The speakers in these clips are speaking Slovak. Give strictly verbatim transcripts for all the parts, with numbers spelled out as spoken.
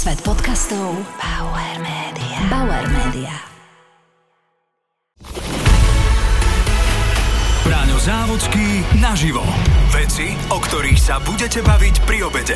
Svet podcastov Bauer Media. Bauer Media. Braňo Závodský naživo. Veci, o ktorých sa budete baviť pri obede.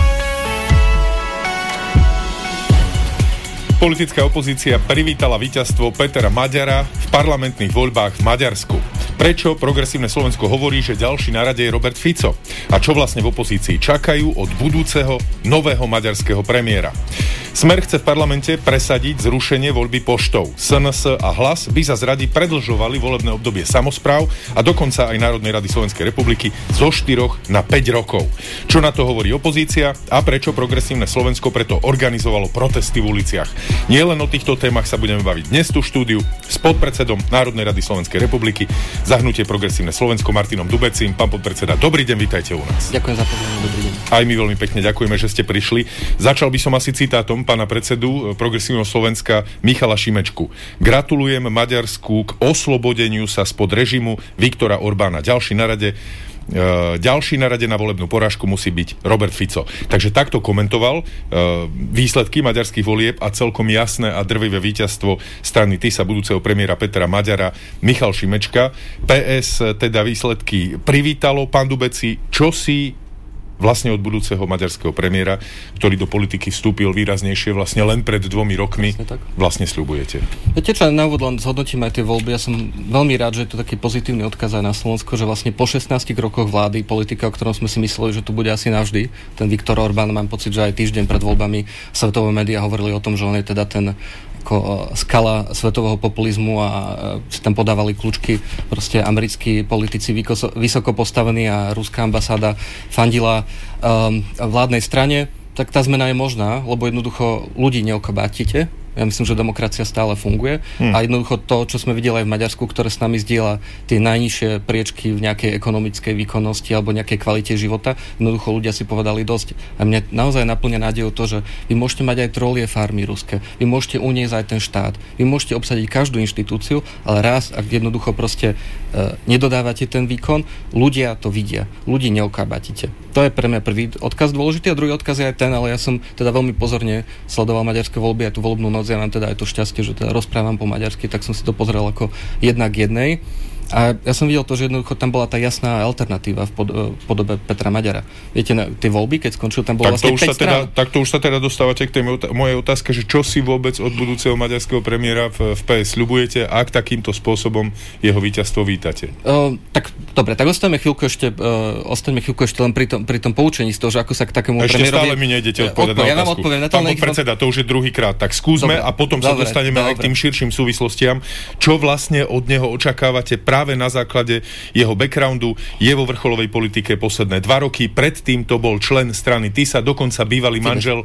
Politická opozícia privítala víťazstvo Petra Maďara v parlamentných voľbách v Maďarsku. Prečo Progresívne Slovensko hovorí, že ďalší na rade je Robert Fico? A čo vlastne v opozícii čakajú od budúceho nového maďarského premiéra? Smer chce v parlamente presadiť zrušenie voľby poštou. es en es a Hlas by sa zradi predĺžovali volebné obdobie samospráv a dokonca aj Národnej rady Slovenskej republiky zo štyroch na päť rokov. Čo na to hovorí opozícia a prečo Progresívne Slovensko preto organizovalo protesty v uliciach? Nie len o týchto témach sa budeme baviť dnes tu v štúdiu s podpredsedom Národnej rady Slovenskej republiky za hnutie Progresívne Slovensko Martinom Dubecím. Pán podpredseda, dobrý deň, vítajte u nás. Ďakujem za pozvanie, dobrý deň. Aj my veľmi pekne ďakujeme, že ste prišli. Začal by som asi citátom pána predsedu Progresívneho Slovenska Michala Šimečku. Gratulujem Maďarsku k oslobodeniu sa spod režimu Viktora Orbána. Ďalší na rade Uh, ďalší na rade na volebnú porážku musí byť Robert Fico. Takže takto komentoval uh, výsledky maďarských volieb a celkom jasné a drvivé víťazstvo strany TISA budúceho premiéra Petra Maďara Michal Šimečka. pé es teda výsledky privítalo. Pán Dubeci, čo si vlastne od budúceho maďarského premiéra, ktorý do politiky vstúpil výraznejšie vlastne len pred dvomi rokmi, vlastne sľubujete? Viete čo, na úvod len zhodnotím aj tie voľby. Ja som veľmi rád, že je to taký pozitívny odkaz aj na Slovensko, že vlastne po šestnástich rokoch vlády, politika, o ktorom sme si mysleli, že tu bude asi navždy, ten Viktor Orbán, mám pocit, že aj týždeň pred voľbami svetové médiá hovorili o tom, že on je teda ten ako skala svetového populizmu a si tam podávali kľúčky proste americkí politici vysoko postavení a ruská ambasáda fandila um, vládnej strane, tak tá zmena je možná, lebo jednoducho ľudí neokabátite. Ja myslím, že demokracia stále funguje hmm. a jednoducho to, čo sme videli aj v Maďarsku, ktoré s nami zdieľa tie najnižšie priečky v nejakej ekonomickej výkonnosti alebo nejakej kvalite života, jednoducho ľudia si povedali dosť. A mňa naozaj naplňa nádejou to, že vy môžete mať aj trolie farmy ruské, vy môžete uniesť aj ten štát, vy môžete obsadiť každú inštitúciu, ale raz, ak jednoducho proste e, nedodávate ten výkon, ľudia to vidia. Ľudí neokábatíte. To je pre mňa prvý odkaz dôležitý a druhý odkaz je aj ten, ale ja som teda veľmi pozorne sledoval maďarské voľby a tú voľbnú noc. Ja mám teda aj to šťastie, že teda rozprávam po maďarsky, tak som si to pozrel ako jedna k jednej. A ja som videl to, že jednoducho tam bola tá jasná alternatíva v, pod, v podobe Petra Maďara. Viete, na tie voľby, keď skončil, tam bolo tak vlastne päť strán. Teda, tak to už sa teda dostávate k tej mojej otázke, že čo si vôbec od budúceho maďarského premiéra v, v pé es sľubujete, ak takýmto spôsobom jeho víťazstvo vítate? Uh, tak dobre, tak ostaňme chvíľku ešte, uh, ostaňme chvíľku ešte len pri tom, pri tom poučení z toho, že ako sa k takému ešte premiérovi... Ešte stále mi nejdete odpovedať odpo- na ja otázku. Odpoviem na to, Pán podpredseda, to už je druhýkrát. Tak skúsme dobre, a potom dobre, sa dostaneme dobre. aj k tým širším súvislostiam. Čo vlastne od neho očakávate práve na základe jeho backgroundu? Je vo vrcholovej politike posledné dva roky, predtým to bol člen strany TISA, dokonca bývalý Fides. manžel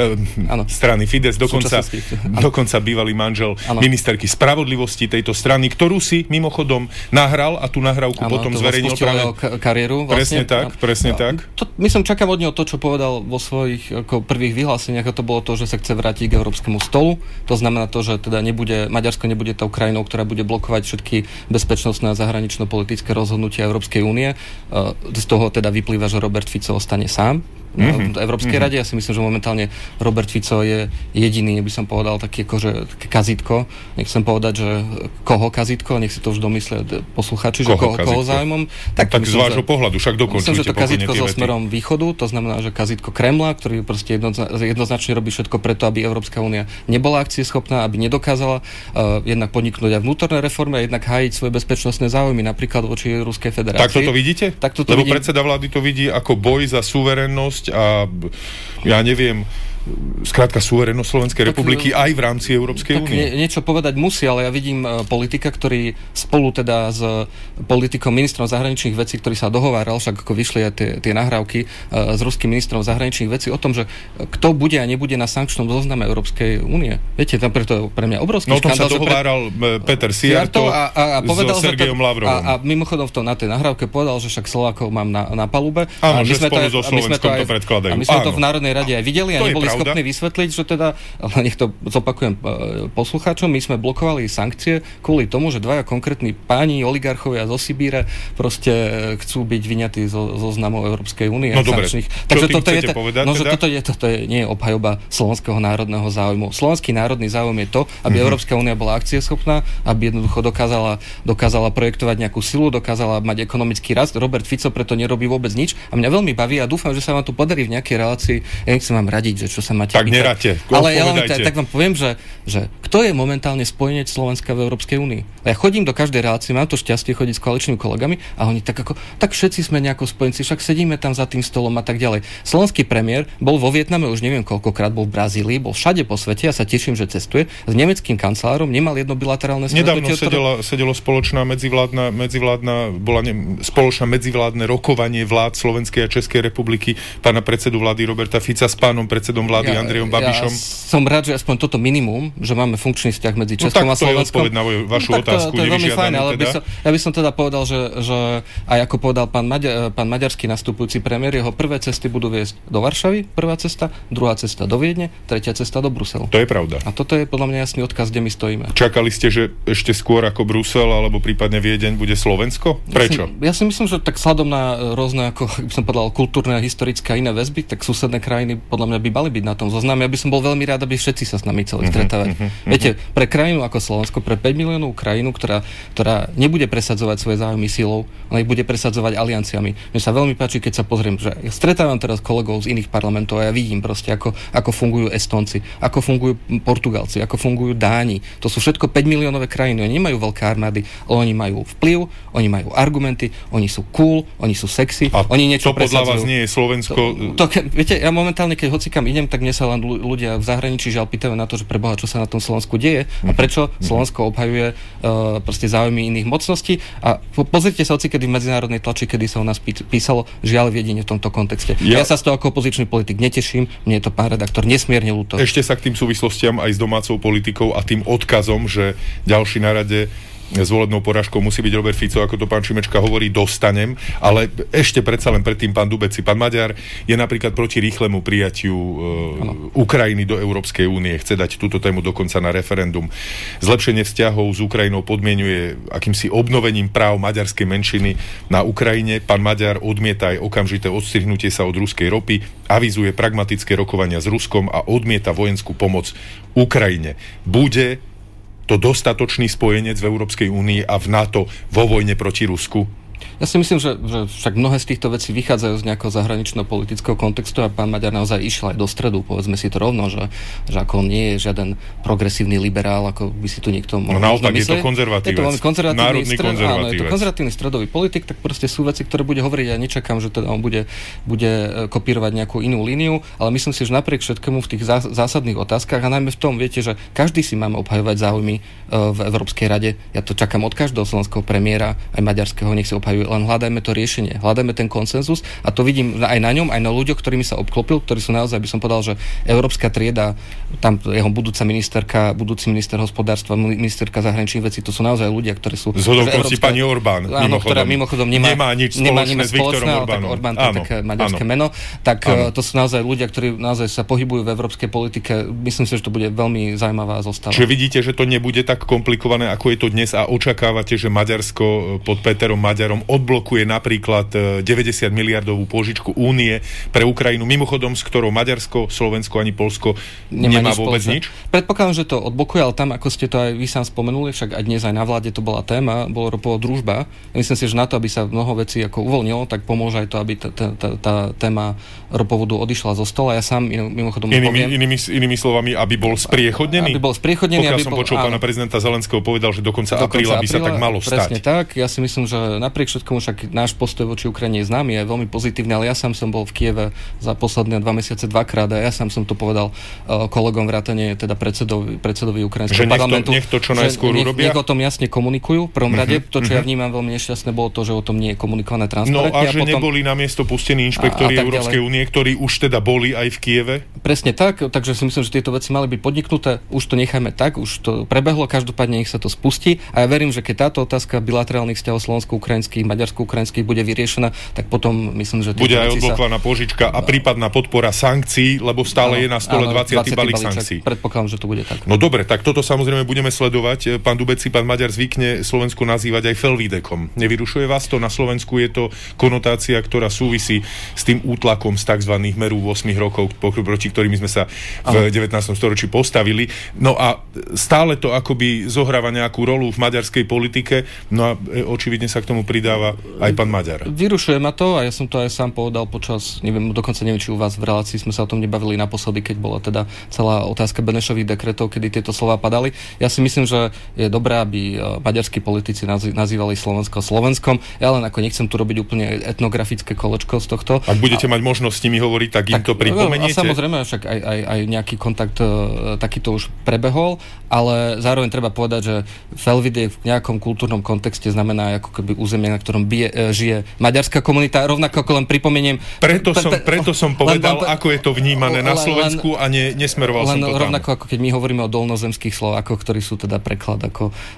eh, strany Fides, dokonca, dokonca bývalý manžel ano. ministerky spravodlivosti tejto strany, ktorú si mimochodom nahral a tú nahrávku ano, potom zverejnil práve k- kariéru. Presne Vlastne. tak, presne no, tak. To, my som čakal od neho to, čo povedal vo svojich ako prvých vyhláseniach, a to bolo to, že sa chce vrátiť k európskemu stolu. To znamená to, že teda nebude, Maďarsko nebude tou krajinou, ktorá bude blokovať všetky bezpečnostné a zahranično-politické rozhodnutia Európskej únie. Z toho teda vyplýva, že Robert Fico ostane sám mm-hmm. v Európskej mm-hmm. rade. Ja si myslím, že momentálne Robert Fico je jediný, by som povedal, taký akože kazítko. Nechcem povedať, že koho kazítko, nech si to už domyslia posluchači, že koho, koho zájmom. Tak, tak z vášho pohľadu, však dokončujte. Myslím, že to kazítko so smerom východu, to znamená, že kazítko Kremla, ktorý proste jednozna, jednoznačne robí všetko preto, aby Európska únia nebola akcieschopná, aby nedokázala uh, jednak podniknúť aj vnútorné reformy a jednak hájiť svoje bezpečnostné záujmy, napríklad voči Ruskej federácii. Tak toto vidíte? Tak toto Lebo vidím. predseda vlády to vidí ako boj za suverennosť a ja neviem, skrátka suverennosť Slovenskej republiky tak, aj v rámci Európskej únie. Nie, niečo povedať musí, ale ja vidím uh, politika, ktorý spolu teda s politikom ministrom zahraničných vecí, ktorý sa dohováral, však ako vyšli aj tie, tie nahrávky uh, s ruským ministrom zahraničných vecí o tom, že kto bude a nebude na sankčnom zozname Európskej únie. Viete, tam preto je pre mňa obrovský škandál. No o tom sa dohováral pre... Peter Siarto a, a, a povedal, so Sergejom Lavrovom. A, a mimochodom v tom, na tej nahrávke povedal, že však Slovákov mám na, na palube. Áno, že spolu so Slovenskom to, to predkladajú. A my sme to v Národnej rade aj videli a neboli schopní vysvetliť, že teda, nech to zopakujem poslucháčom, my sme blokovali sankcie kvôli tomu, že dvaja konkrétni páni, oligarchovia zo Sibíre proste chcú byť vyňatí zo zoznamov Európskej únie. No dobre, čo takže tým toto chcete je, povedať? No, teda? že toto je, toto je, nie je obhajoba slovenského národného záujmu. Slovenský národný záujem je to, aby mm-hmm. Európska únia bola akcieschopná, aby jednoducho dokázala, dokázala projektovať nejakú silu, dokázala mať ekonomický rast. Robert Fico preto nerobí vôbec nič. A mňa veľmi baví a dúfam, že sa vám to podarí v nejakej relácii. Ja nechcem vám radiť, že čo sa máte tak pýtať. Neráte. Ale ja vám, tak, tak vám poviem, že, že kto je momentálne spojenec Slovenska v Európskej únii? Ja chodím do každej relácie, mám to šťastie chodiť s koaličnými kolegami a oni tak ako, tak všetci sme nejako spojenci, však sedíme tam za tým stolom a tak ďalej. Slovenský premiér bol vo Vietname už neviem koľkokrát, bol v Brazílii, bol všade po svete, ja sa teším, že cestuje. S nemeckým kancelárom nemal jedno bilaterálne stretnutie. Nedávno sedelo, sedelo spoločná medzivládna, medzivládna bola ne, spoločná medzivládne rokovanie vlád Slovenskej a Českej republiky, pána predsedu vlády Roberta Fica s pánom predsedom vlády ja, Andrejom Babišom. Ja som rád, že aspoň toto minimum, že máme funkčný vzťah medzi Českom no, a Slovenskom. No tak to je odpoveď na vašu no, otázku. To, to je veľmi fajn, ale teda? by som, ja by som teda povedal, že, že aj ako povedal pán, Maďar, pán maďarský nastupujúci premiér, jeho prvé cesty budú viesť do Varšavy, prvá cesta, druhá cesta do Viedne, tretia cesta do Bruselu. To je pravda. A toto je podľa mňa jasný odkaz, kde my stojíme. Čakali ste, že ešte skôr ako Brusel alebo prípadne Viedeň bude Slovensko? Prečo? Ja si, ja si myslím, že tak sladom na rôzne, ako by som povedal, kultúrne, historické a iné väzby, tak susedné krajiny podľa mňa by mali byť na tom zozname. Ja by som bol veľmi rád, aby všetci sa s nami chceli stretávať. Uh-huh, uh-huh. Viete, pre krajinu ako Slovensko, pre päť miliónov krajinu, ktorá, ktorá nebude presadzovať svoje záujmy silou, ale ich bude presadzovať alianciami. Mne sa veľmi páči, keď sa pozriem, že ja stretávam teraz kolegov z iných parlamentov a ja vidím proste, ako, ako fungujú Estonci, ako fungujú Portugalci, ako fungujú Dáni. To sú všetko päť miliónové krajiny. Oni nemajú veľké armády, ale oni majú vplyv, oni majú argumenty, oni sú cool, oni sú sexy, a oni niečo to podľa presadzujú. vás nie je Slovensko? To, to, viete, ja momentálne, keď hocikam idem, tak mne sa len ľudia v zahraničí žiaľ pýtajú na to, že preboha, čo sa na tom Slovensku deje a prečo Slovensko obhajuje uh, proste záujmy iných mocností. A po, pozrite sa hocikedy v medzinárodnej tlači, kedy sa o nás pí, písalo, žiaľ v jedine v tomto kontexte. Ja, ja sa z toho ako opozičný politik neteším, mne je to pán redaktor nesmierne ľúto. Ešte sa k tým súvislostiam aj s domácou politikou a tým odkazom, že ďalší na rade s volebnou porážkou musí byť Robert Fico, ako to pán Šimečka hovorí, dostanem, ale ešte predsa len predtým pán Dubeci. Pán Maďar je napríklad proti rýchlemu prijatiu e, Ukrajiny do Európskej únie. Chce dať túto tému dokonca na referendum. Zlepšenie vzťahov s Ukrajinou podmienuje akýmsi obnovením práv maďarskej menšiny na Ukrajine. Pán Maďar odmieta aj okamžité odstrihnutie sa od ruskej ropy, avizuje pragmatické rokovania s Ruskom a odmieta vojenskú pomoc Ukrajine. Bude to dostatočný spojenec v Európskej únii a v NATO vo vojne proti Rusku? Ja si myslím, že, že však mnohé z týchto vecí vychádzajú z nejakého zahraničného politického kontextu a pán Maďar naozaj išiel aj do stredu, povedzme si to rovno, že, že ako on nie je žiaden progresívny liberál, ako by si tu niekto mohol no, naopak myslieť. Je to konzervatívec. Je to konzervatívny Národný stred, konzervatívec. Áno, je to konzervatívny stredový politik, tak proste sú veci, ktoré bude hovoriť. Ja nečakám, že teda on bude, bude kopírovať nejakú inú líniu, ale myslím si, že napriek všetkému v tých zásadných otázkach a najmä v tom, viete, že každý si máme obhajovať záujmy v Európskej rade. Ja to čakám od každého slovenského premiéra, aj maďarského, nech si obhajuje, len hľadajme to riešenie, hľadajme ten konsenzus a to vidím aj na ňom, aj na ľuďoch, ktorými sa obklopil, ktorí sú naozaj, by som povedal, že európska trieda, tam jeho budúca ministerka, budúci minister hospodárstva, ministerka zahraničných vecí, to sú naozaj ľudia, ktorí sú... Zhodou kosti pani Orbán, áno, ktorá mimochodom nemá, nemá nič spoločné s Viktorom Orbánom. Orbán, to je také maďarské meno. Tak áno. To sú naozaj ľudia, ktorí naozaj sa pohybujú v európskej politike. Myslím si, že to bude veľmi zaujímavá zostava. Čiže vidíte, že to nebude tak komplikované, ako je to dnes a očakávate, že Maďarsko pod Péterom Maďarom odblokuje napríklad deväťdesiat miliardovú pôžičku Únie pre Ukrajinu, mimochodom, s ktorou Maďarsko, Slovensko ani Poľsko nemá, nemá nič vôbec spoločné. Nič? Predpokladám, že to odblokuje, ale tam, ako ste to aj vy sám spomenuli, však aj dnes aj na vláde to bola téma, bolo ropová družba. Myslím si, že na to, aby sa mnoho vecí ako uvoľnilo, tak pomôže aj to, aby tá, tá, tá, tá téma ropovodu odišla zo stola. Ja sám mimochodom inými, poviem, inými, inými slovami, aby bol spriechodnený? Aby bol spriechodnený. Pokiaľ aby som bol, počul áno, pána prezidenta Zelenského, povedal, že do konca, do konca apríla by sa tak malo stať. Presne tak. Ja si myslím, že napriek všetkomu však náš postoj voči Ukrajine je známy, je veľmi pozitívny, ale ja sám som bol v Kieve za posledné dva mesiace dvakrát a ja sám som to povedal uh, kolegom vrátane teda predsedovi, predsedovi ukrajinského parlamentu. Nech to čo najskôr nech, urobia? Nech o tom jasne komunikujú. V prvom rade, to, čo ja vnímam veľmi nešťastné, bolo to, že o tom nie je komunikované transparentne. No a, a že potom... neboli na miesto pustení inšpektori Európskej únie, ktorí už teda boli aj v Kieve? Presne tak, takže si myslím, že tieto veci mali byť podniknuté. Už to nechajme tak, už to prebehlo, každopádne nech sa to spustí a ja verím, že keď táto otázka bilaterálnych vzťahov slovensko-ukrajinských slovenských, maďarsko-ukrajinských bude vyriešená, tak potom myslím, že... Bude aj odblokovaná sa... požička a prípadná podpora sankcií, lebo stále áno, je na stole áno, dvadsiaty balík sankcií. Predpokladám, že to bude tak. No dobre, tak toto samozrejme budeme sledovať. Pán Dubeci, pán Maďar zvykne Slovensku nazývať aj felvidekom. Nevyrušuje vás to? Na Slovensku je to konotácia, ktorá súvisí s tým útlakom z tzv. Meru ôsmich rokov, proti ktorými sme sa v devätnástom storočí postavili. No a stále to akoby zohráva nejakú rolu v maďarskej politike, no a očividne sa k tomu pridáva aj pán Maďar. Vyrušuje ma to a ja som to aj sám povedal počas, neviem, dokonca neviem, či u vás v relácii sme sa o tom nebavili naposledy, keď bola teda celá otázka Benešových dekretov, kedy tieto slová padali. Ja si myslím, že je dobré, aby maďarskí politici nazývali Slovensko Slovenskom. Ja len ako nechcem tu robiť úplne etnografické kolečko z tohto. Ak budete a... mať možnosť s nimi hovoriť, tak, tak im to pripomeniete. A samozrejme, však aj, aj, aj nejaký kontakt uh, takýto už prebehol, ale zároveň treba povedať, že felvidek v nejakom kultúrnom kontexte znamená ako keby územie, na ktorom bije, uh, žije maďarská komunita, rovnako ako len pripomeniem. Preto som, preto som povedal, len, ako je to vnímané len, na Slovensku a ne, nesmeroval len, som to rovnako tam. Ako keď my hovoríme o dolnozemských Slovákoch, ktorí sú teda preklad ako uh,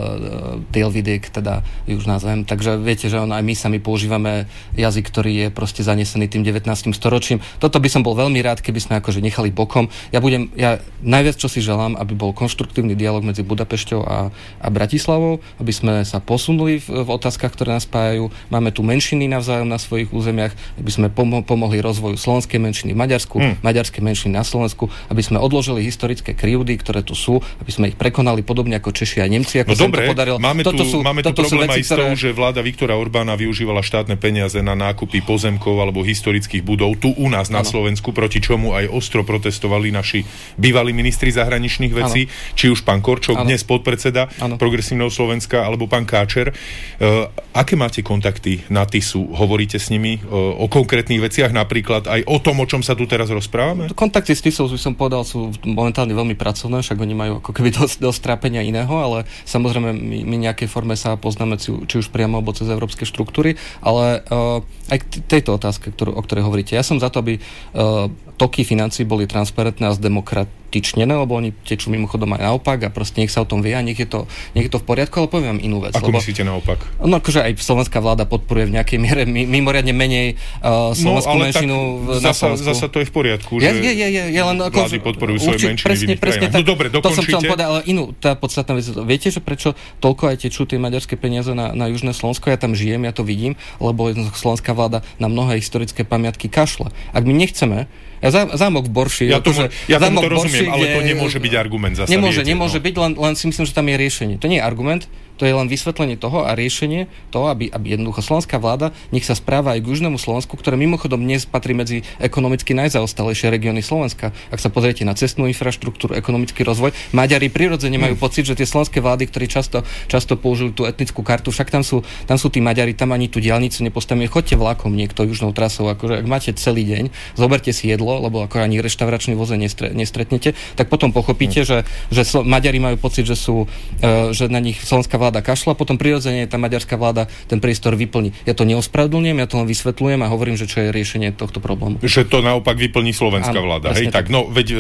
Delvidek, teda Južná zem. Takže viete, že on, aj my sami používame jazyk, ktorý je proste zanesený tým devätnástym storočím. Toto by som bol veľmi rád, keby sme akože nechali bokom. Ja budem, ja najviac, čo si želám, aby bol konštruktívny dialog medzi Budapešťou a, a Bratislavou, aby sme sa posunuli v, v otázkach, ktoré nás spájajú. Máme tu menšiny navzájom na svojich územiach, aby sme pomo- pomohli rozvoju slovenskej menšiny v Maďarsku, hmm. maďarskej menšiny na Slovensku, aby sme odložili historické krivdy, ktoré tu sú, aby sme ich prekonali podobne ako Češi a Nemci, ako no sa dobre, to podarilo. Máme tu, sú, máme tu problém aj s tou, že vláda Viktora Orbána využívala štátne peniaze na nákupy pozemkov alebo historických budov tu u nás na ano. Slovensku, proti čomu aj ostro protestovali naši bývalí ministri zahraničných vecí, ano. Či už pán Korčok, ano. Dnes podpredseda ano. Progresívneho Slovenska, alebo pán Káčer. Uh, aké máte kontakty na TISu? Hovoríte s nimi uh, o konkrétnych veciach, napríklad aj o tom, o čom sa tu teraz rozprávame? Kontakty s TISou, by som povedal, sú momentálne veľmi pracovné, však oni majú ako keby dosť, dosť trápenia iného, ale samozrejme my, my nejakej forme sa poznáme, či, či už priamo alebo cez európske štruktúry, ale uh, aj k tejto otázke, ktorú, o ktorej hovoríte. Ja som za to, aby uh, toky financií boli transparentné a zdemokratičnené, lebo oni tečú mimochodom aj naopak a proste nech sa o tom vie a nech je to, nech je to v poriadku, ale poviem vám inú vec. Ako lebo, myslíte naopak? No akože aj slovenská vláda podporuje v nejakej miere mimoriadne menej uh, slovenskú no, menšinu na zasa, Slovensku. Zasa to je v poriadku, je, že je, je, je, je len ako, vlády podporujú svoje určite, menšiny presne, v iných presne, krajinách. No dobre, dokončite. To som chcel povedať, ale inú, tá podstatná vec. Viete, že prečo toľko aj tečú tie maďarské peniaze na, na Južné Slovensko? Ja tam žijem, ja to vidím, lebo slovenská vláda na mnohé historické pamiatky kašle. Ak my nechceme, ja zá, zámok v Borši... Ja tomu, ja tomu to rozumiem, Borši, ale to nemôže byť argument zasa. Nemôže, viete, nemôže no. byť, len, len si myslím, že tam je riešenie. To nie je argument, to je len vysvetlenie toho a riešenie toho, aby, aby jednoducho slovenská vláda nech sa správa aj k Južnému Slovensku, ktoré mimochodom dnes patrí medzi ekonomicky najzaostalejšie regióny Slovenska. Ak sa pozriete na cestnú infraštruktúru, ekonomický rozvoj, Maďari prirodzene majú hmm. pocit, že tie slovenské vlády, ktorí často, často použili tú etnickú kartu, však tam sú, tam sú tí Maďari, tam ani tú diaľnicu nepostavíme, choďte vlakom niekto južnou trasou, akože ak máte celý deň, zoberte si jedlo, lebo ako ani reštauračný voze nestre, nestretnete, tak potom pochopíte, hmm. že, že Slo- Maďari majú pocit, že sú, uh, že na nich slovenská vláda kašla, potom prirodzene tá maďarská vláda ten priestor vyplní. Ja to neospravedlňujem, ja to len vysvetľujem a hovorím, že čo je riešenie tohto problému. Že to naopak vyplní slovenská Áno, vláda. Hej, tak. tak no, veď e,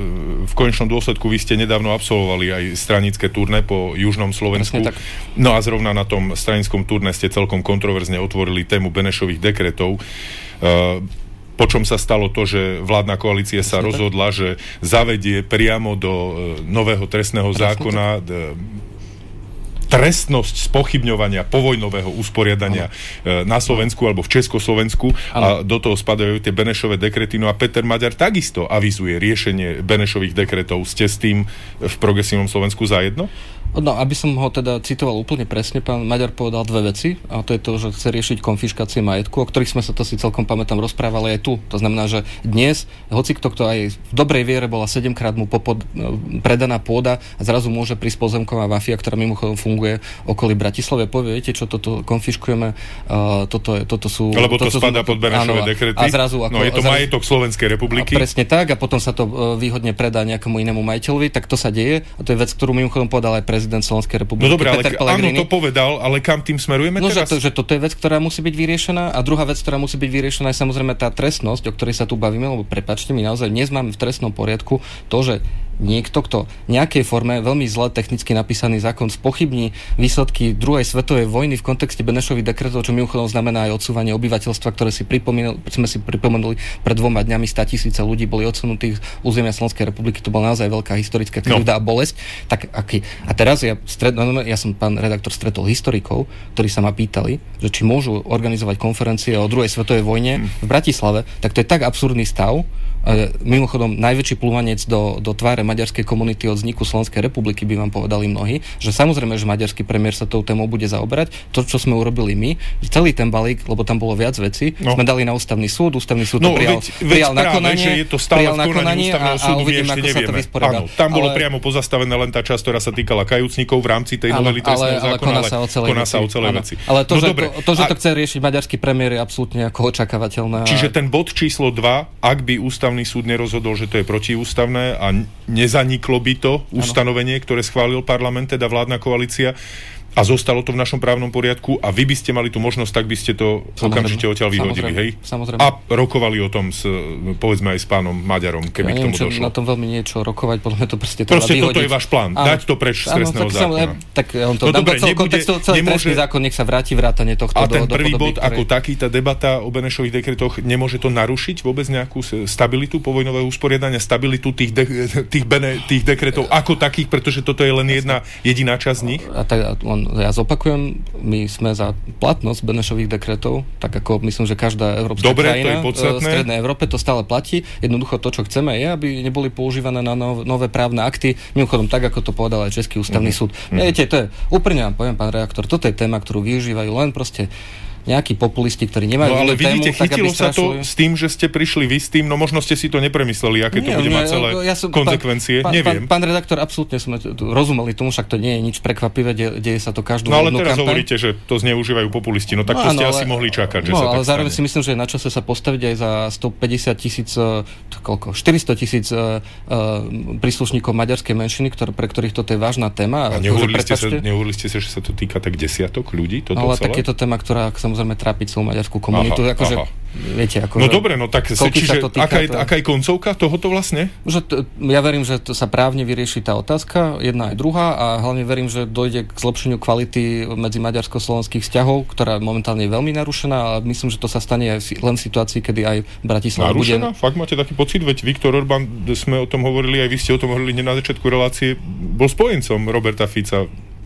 v konečnom dôsledku vy ste nedávno absolvovali aj stranické turné po južnom Slovensku. No a zrovna na tom stranickom turné ste celkom kontroverzne otvorili tému Benešových dekretov. E, Po čom sa stalo to, že vládna koalícia sa rozhodla, že zavedie priamo do e, nového trestného zákona d, trestnosť spochybňovania povojnového usporiadania ano. na Slovensku alebo v Československu ano. A do toho spadajú tie Benešové dekrety. No a Peter Maďar takisto avizuje riešenie Benešových dekretov. Ste s tým v Progresívnom Slovensku zajedno? No, aby som ho teda citoval úplne presne, pán Maďar povedal dve veci, a to je to, že chce riešiť konfiškácie majetku, o ktorých sme sa to si celkom pamätám rozprávali aj tu. To znamená, že dnes, hoci kto, kto aj v dobrej viere bola sedemkrát mu popod, predaná pôda a zrazu môže prísť pozemková mafia, ktorá mimochodom funguje okolí Bratislavy, povie, viete čo, toto konfiškujeme, uh, toto, je, toto sú... Lebo to toto spadá sú, pod Benešové dekrety. A zrazu, ako, no je to zrazu, majetok Slovenskej republiky. Presne tak, a potom sa to uh, výhodne predá nejakému inému majiteľovi, tak to sa deje, a to je vec, ktorú mimochodom povedal aj prezident Slovenskej republiky. No dobre, ale áno, to povedal, ale kam tým smerujeme no, teraz? No, že, to, že toto je vec, ktorá musí byť vyriešená, a druhá vec, ktorá musí byť vyriešená, je samozrejme tá trestnosť, o ktorej sa tu bavíme, lebo prepáčte mi, naozaj dnes máme v trestnom poriadku to, že niekto, kto v nejakej forme veľmi zle technicky napísaný zákon spochybní výsledky druhej svetovej vojny v kontexte Benešových dekretov, čo mimochodom znamená aj odsúvanie obyvateľstva, ktoré si sme si pripomenuli pred dvoma dňami, státisíce ľudí boli odsunutých z územia Slovenskej republiky, to bola naozaj veľká historická krivda no. a bolesť. Tak, aký. A teraz ja, stred, no, ja som, pán redaktor, stretol historikov, ktorí sa ma pýtali, že či môžu organizovať konferencie o druhej svetovej vojne v Bratislave, tak to je tak absurdný stav. Mimochodom, najväčší plúvanec do, do tváre maďarskej komunity od vzniku Slovenskej republiky, by vám povedali mnohí, že samozrejme, že maďarský premiér sa tou témou bude zaoberať. To, čo sme urobili my, celý ten balík, lebo tam bolo viac vecí, no. sme dali na ústavný súd, ústavný súd no, to prijal, veď, veď prijal práve, nakonanie, že je to stále v konaní ústavného a, súdu, a uvidím, my ešte ako nevieme. sa to vysporiada. Áno, tam bolo ale... priamo pozastavené len tá časť, ktorá sa týkala kajúcnikov v rámci tej novely trestného zákona, koná sa o celej koná veci. sa o celej veci. Ale to, no, že, dobre. to, to, že to chce riešiť maďarský premiér, je absolútne ako očakávateľné. Čiže ten bod číslo dva, ak by ústavný súd nerozhodol, že to je protiústavné a nezaniklo by to ustanovenie, ktoré schválil parlament, teda vládna koalícia, a zostalo to v našom právnom poriadku a vy by ste mali tú možnosť, tak by ste to samozrejme, okamžite odtiaľ vyhodili, hej? Samozrejme. A rokovali o tom s, povedzme aj s pánom Maďarom, keby ja k tomu neviem, došlo. Na tom veľmi niečo rokovať, podľa mňa to proste treba Proste vyhodiť. toto je váš plán, áno, dať to preč z trestného tak zákona. Sam, tak on to no dám dobre, do celého nebude, kontextu, celý nemôže, trestný zákon, nech sa vráti vrátane tohto a do, ten do prvý podoby, bod, ktorý... ako taký, tá debata o Benešových dekretoch, nemôže to narušiť vôbec nejakú stabilitu povojnového usporiadania, stabilitu tých, de, tých, bene, tých dekretov ako takých, pretože toto je len jedna jediná časť z nich? A tak, on, ja zopakujem, my sme za platnosť Benešových dekretov, tak ako myslím, že každá európska Dobre, krajina v Strednej Európe to stále platí. Jednoducho to, čo chceme, je, aby neboli používané na nov, nové právne akty. Mimochodom, tak ako to povedal aj Český ústavný mm-hmm. súd. Viete, to je, úprimne vám poviem, pán redaktor, toto je téma, ktorú využívajú len proste nejakí populisti, ktorí nemajú no, ale tému, vidíte, tak chytilo aby sa strašili... to s tým, že ste prišli vy s tým, no možno ste si to nepremysleli, aké to nie, bude nie, mať celé ja som, konzekvencie, pán, neviem. Pán, pán redaktor, absolútne sme rozumeli tomu, však to nie je nič prekvapivé, de, deje sa to každú No ale teraz kampaň. hovoríte, že to zneužívajú populisti, no tak no, to ste ale, asi mohli čakať, že no, sa ale tak zároveň stane. si myslím, že je na čase sa postaviť aj za stopäťdesiat tisíc, koľko, štyristo tisíc uh, príslušníkov maďarskej menšiny, ktoré, pre ktorých toto je vážna téma. A nehovorili ste, sa, nehovorili ste sa, že sa to týka tak desiatok ľudí, toto ale celé? tak je to téma, ktorá samozrejme trápi celú maďarskú komunitu. Aha, akože, aha. Viete, ako, no dobre, no tak se, čiže týka, aká, je, to... aká je koncovka tohoto vlastne? Že t- ja verím, že to sa právne vyrieši tá otázka, jedna aj druhá, a hlavne verím, že dojde k zlepšeniu kvality medzi maďarsko-slovenských vzťahov, ktorá momentálne je veľmi narušená, a myslím, že to sa stane aj len v situácii, kedy aj Bratislava bude... Narušená? Fakt máte taký pocit? Veď Viktor Orbán, sme o tom hovorili, aj vy ste o tom hovorili na začiatku relácie, bol spojencom Roberta Fica.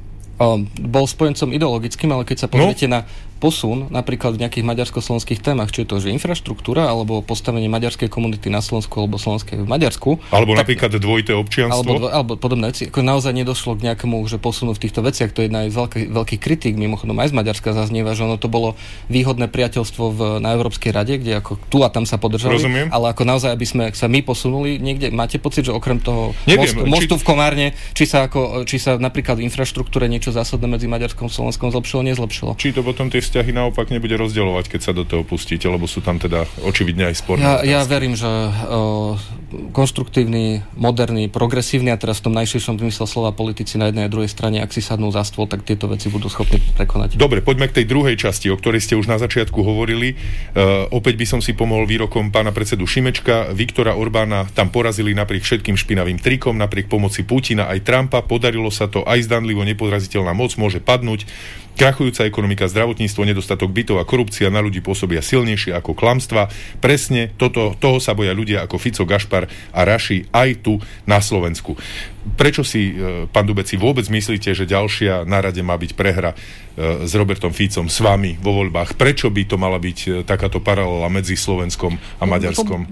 Um, bol spojencom ideologickým, ale keď sa pozriete no. na posun napríklad v nejakých maďarsko-slovenských témach, či je to, že infraštruktúra, alebo postavenie maďarskej komunity na Slovensku, alebo slovenskej v Maďarsku. Alebo tak, napríklad dvojité občianstvo. Alebo, dvo, alebo podobné veci. Ako naozaj nedošlo k nejakému že posunu v týchto veciach. To je jedna z veľkých, veľkých kritík, mimochodom aj z Maďarska zaznieva, že ono to bolo výhodné priateľstvo v, na Európskej rade, kde ako tu a tam sa podržali. Rozumiem. Ale ako naozaj, aby sme sa my posunuli niekde, máte pocit, že okrem toho Neviem, mostu, mostu či... v Komárne, či sa, ako, či sa napríklad v infraštruktúre niečo zásadné medzi Maďarskom a Slovenskom zlepšilo, nezlepšilo. Či to potom tie vzťahy naopak nebude rozdeľovať, keď sa do toho pustíte, lebo sú tam teda očividne aj sporné. Ja, ja verím, že o, konštruktívny, moderný, progresívny, a teraz v tom najširšom zmysle slova politici na jednej a druhej strane, ak si sadnú za stôl, tak tieto veci budú schopní prekonať. Dobre, poďme k tej druhej časti, o ktorej ste už na začiatku hovorili. Uh, opäť by som si pomohol výrokom pána predsedu Šimečka. Viktora Orbána tam porazili napriek všetkým špinavým trikom, napriek pomoci Putina aj Trumpa. Podarilo sa to, aj zdanlivo nepodraziteľná moc môže padnúť. Krachujúca ekonomika, zdravotníctvo, nedostatok bytov a korupcia na ľudí pôsobia silnejšie ako klamstva. Presne toto, toho sa boja ľudia ako Fico, Gašpar a Raši aj tu na Slovensku. Prečo si, pán Dubeci, vôbec myslíte, že ďalšia na rade má byť prehra s Robertom Ficom s vami vo voľbách? Prečo by to mala byť takáto paralela medzi Slovenskom a Maďarskom?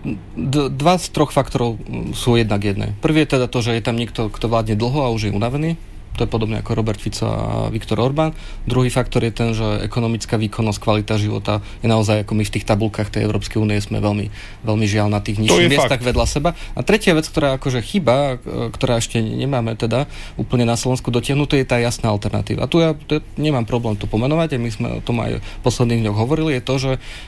D- dva z troch faktorov sú jednak jedné. Prvý je teda to, že je tam niekto, kto vládne dlho a už je unavený. To je podobne ako Robert Fico a Viktor Orbán. Druhý faktor je ten, že ekonomická výkonnosť, kvalita života je naozaj, ako my v tých tabulkách tej Európskej únie sme veľmi, veľmi žiaľ na tých nižších miestach vedľa seba. A tretia vec, ktorá akože chýba, ktorá ešte nemáme teda úplne na Slovensku dotiahnuté, je tá jasná alternatíva. A tu ja, tu ja nemám problém to pomenovať, a my sme o tom aj v posledných dňoch hovorili, je to, že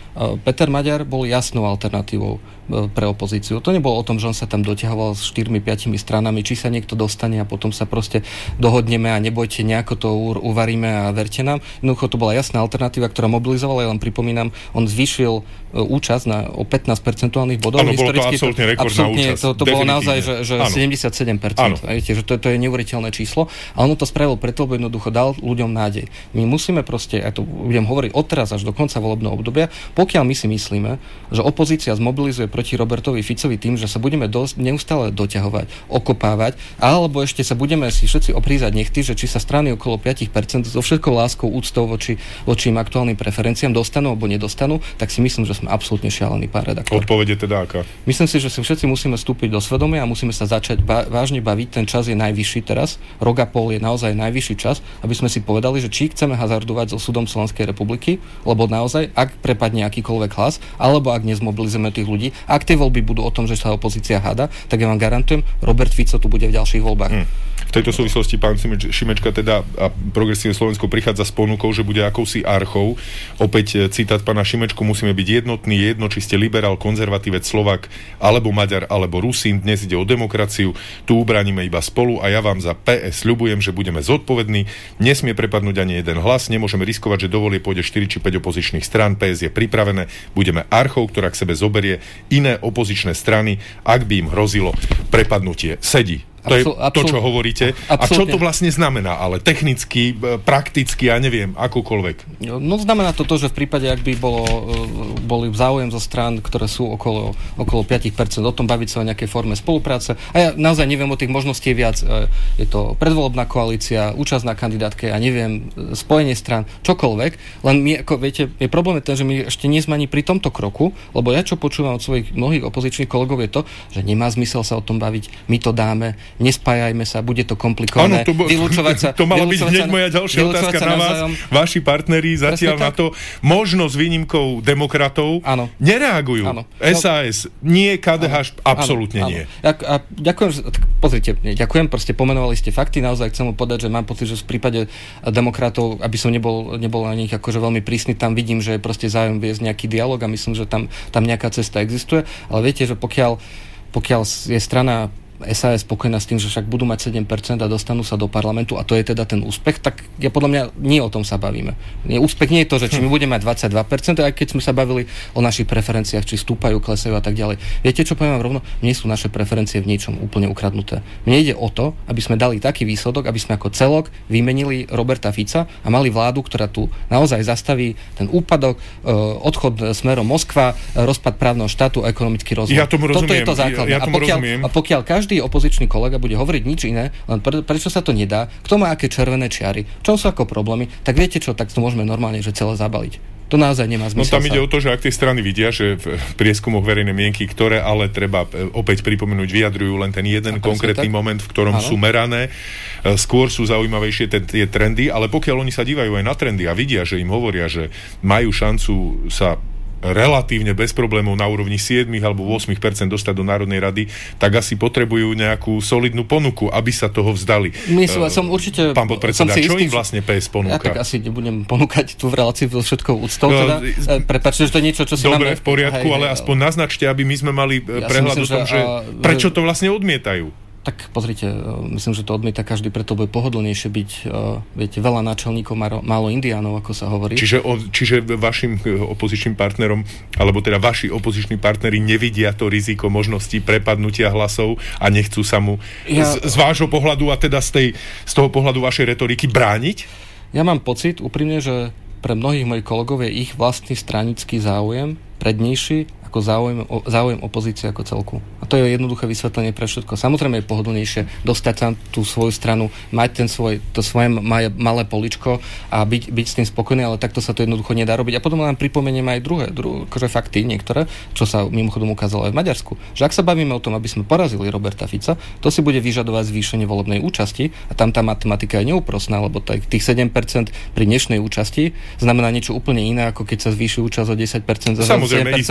Peter Maďar bol jasnou alternatívou pre opozíciu. To nebolo o tom, že on sa tam doťahoval s štyrmi piatimi stranami, či sa niekto dostane a potom sa proste dohodneme a nebojte, nejako to uvaríme a verte nám. Jednoducho to bola jasná alternatíva, ktorá mobilizovala, ja len pripomínam, on zvýšil účasť na o pätnásť percentuálnych bodov. Áno, bolo to absolútne rekordná účasť. To, to bolo naozaj, že, že sedemdesiatsedem percent. Viete, že to, to je neuveriteľné číslo. A ono to spravilo preto, lebo jednoducho dal ľuďom nádej. My musíme proste, ja to budem hovoriť odteraz až do konca volebného obdobia, pokiaľ my si myslíme, že opozícia zmobilizuje proti Robertovi Ficovi tým, že sa budeme dosť neustále doťahovať, okopávať, alebo ešte sa budeme si všetci oprízať nechty, že či sa strany okolo päť percent so všetkou láskou, úctou voči, voči im aktuálnym preferenciám dostanú alebo nedostanú, tak si myslím, že sme absolútne šialení, pán redaktor. Odpovede teda aká? Myslím si, že si všetci musíme vstúpiť do svedomia a musíme sa začať ba- vážne baviť. Ten čas je najvyšší teraz. Rok a pol je naozaj najvyšší čas, aby sme si povedali, že či chceme hazardovať so súdom Slovenskej republiky, lebo naozaj, ak prepadne akýkoľvek hlas, alebo ak nezmobilizujeme tých ľudí, ak tie voľby budú o tom, že sa opozícia háda, tak ja vám garantujem, Robert Fico tu bude v ďalších voľbách. Hmm. V tejto súvislosti pán Šimečka teda a Progresívne Slovensko prichádza s ponukou, že bude akousi archou. Opäť citát pána Šimečku: musíme byť jednotní, jedno, či ste liberál, konzervatívec, Slovák, alebo Maďar, alebo Rusín. Dnes ide o demokraciu, tu ubraníme iba spolu a ja vám za pé es sľubujem, že budeme zodpovední. Nesmie prepadnúť ani jeden hlas, nemôžeme riskovať, že do volieb pôjde štyri či päť opozičných strán. pé es je pripravené, budeme archou, ktorá k sebe zoberie iné opozičné strany, ak by im hrozilo prepadnutie. Sedí. To je absol, to, čo hovoríte. Absolutne. A čo to vlastne znamená? Ale technicky, prakticky, ja neviem, akokoľvek. No znamená to to, že v prípade, ak by bolo, boli záujem zo strán, ktoré sú okolo, okolo päť percent, o tom baviť sa o nejakej forme spolupráce. A ja naozaj neviem, o tých možností viac. Je to predvolebná koalícia, účasť na kandidátke, ja neviem, spojenie strán, čokoľvek. Len my, ako viete, je problém je ten, že my ešte nie sme ani pri tomto kroku, lebo ja čo počúvam od svojich mnohých opozičných kolegov je to, že nemá zmysel sa o tom baviť, my to dáme, nespájajme sa, bude to komplikované. Áno, to, bo, vylúčovať sa, to mala byť hneď moja ďalšia otázka na vás. Vaši partneri zatiaľ na to, možno s výnimkou demokratov, áno, nereagujú. Áno. es a es, nie, ká dé há, absolútne áno, nie. A, a ďakujem, pozrite, ďakujem, proste pomenovali ste fakty, naozaj chcem mu povedať, že mám pocit, že v prípade demokratov, aby som nebol, nebol na nich akože veľmi prísny, tam vidím, že je proste záujem viesť nejaký dialog a myslím, že tam, tam nejaká cesta existuje, ale viete, že pokiaľ, pokiaľ je strana es a es spokojná s tým, že však budú mať sedem percent a dostanú sa do parlamentu a to je teda ten úspech, tak ja podľa mňa nie o tom sa bavíme. Nie, úspech nie je to, že či my budeme mať dvadsaťdva percent, aj keď sme sa bavili o našich preferenciách, či stúpajú, klesajú a tak ďalej. Viete, čo poviem vám rovno? Nie sú naše preferencie v niečom úplne ukradnuté. Mne ide o to, aby sme dali taký výsledok, aby sme ako celok vymenili Roberta Fica a mali vládu, ktorá tu naozaj zastaví ten úpadok, odchod smerom Moskva, rozpad právneho štátu a ekonomický rozvoj. Ja tomu rozumiem. Toto je to základné. Ja, ja tomu a pokiaľ, rozumiem. A pokiaľ každý opozičný kolega bude hovoriť nič iné, len pre, prečo sa to nedá, kto má aké červené čiary, čo sú ako problémy, tak viete čo, tak to môžeme normálne, že celé zabaliť. To naozaj nemá zmysel. No tam ide sa... o to, že ak tie strany vidia, že v prieskumoch verejnej mienky, ktoré ale treba opäť pripomenúť, vyjadrujú len ten jeden konkrétny moment, v ktorom áno, sú merané, skôr sú zaujímavejšie tie, tie trendy, ale pokiaľ oni sa dívajú aj na trendy a vidia, že im hovoria, že majú šancu sa relatívne bez problémov na úrovni sedem alebo osem percent dostať do Národnej rady, tak asi potrebujú nejakú solidnú ponuku, aby sa toho vzdali. Myslím, uh, som určite... Pán podpredseda, čo istý, im vlastne pé es ponúka? Ja tak asi nebudem ponúkať tú v relácii so všetkou úctou, teda. Uh, Prepáčte, že to je niečo, čo si dobre, máme... v poriadku, hej, ale aspoň naznačte, aby my sme mali ja prehľad myslím, o tom, že, že prečo to vlastne odmietajú. Tak pozrite, myslím, že to odmieta každý, preto bude pohodlnejšie byť, uh, viete, veľa náčelníkov, málo indiánov, ako sa hovorí. Čiže, o, čiže vašim opozičným partnerom, alebo teda vaši opoziční partneri nevidia to riziko možnosti prepadnutia hlasov a nechcú sa mu ja, z, z vášho pohľadu a teda z, tej, z toho pohľadu vašej retoriky brániť? Ja mám pocit, úprimne, že pre mnohých mojich kolegov je ich vlastný stranický záujem prednejší ako záujem, záujem opozície ako celku. A to je jednoduché vysvetlenie pre všetko. Samozrejme je pohodlnejšie dostať sa tú svoju stranu, mať ten svoj, to svoje malé poličko a byť, byť s tým spokojný, ale takto sa to jednoducho nedá robiť. A potom len pripomeniem aj druhé, druhé akože fakty niektoré, čo sa mimochodom ukázalo aj v Maďarsku. Že ak sa bavíme o tom, aby sme porazili Roberta Fica, to si bude vyžadovať zvýšenie volebnej účasti a tam tá matematika je neúprosná, lebo tých sedem percent pri dnešnej účasti znamená niečo úplne iné, ako keď sa zvýši účasť o desať percent za Samozrejme, sedem percent. Isté, isté.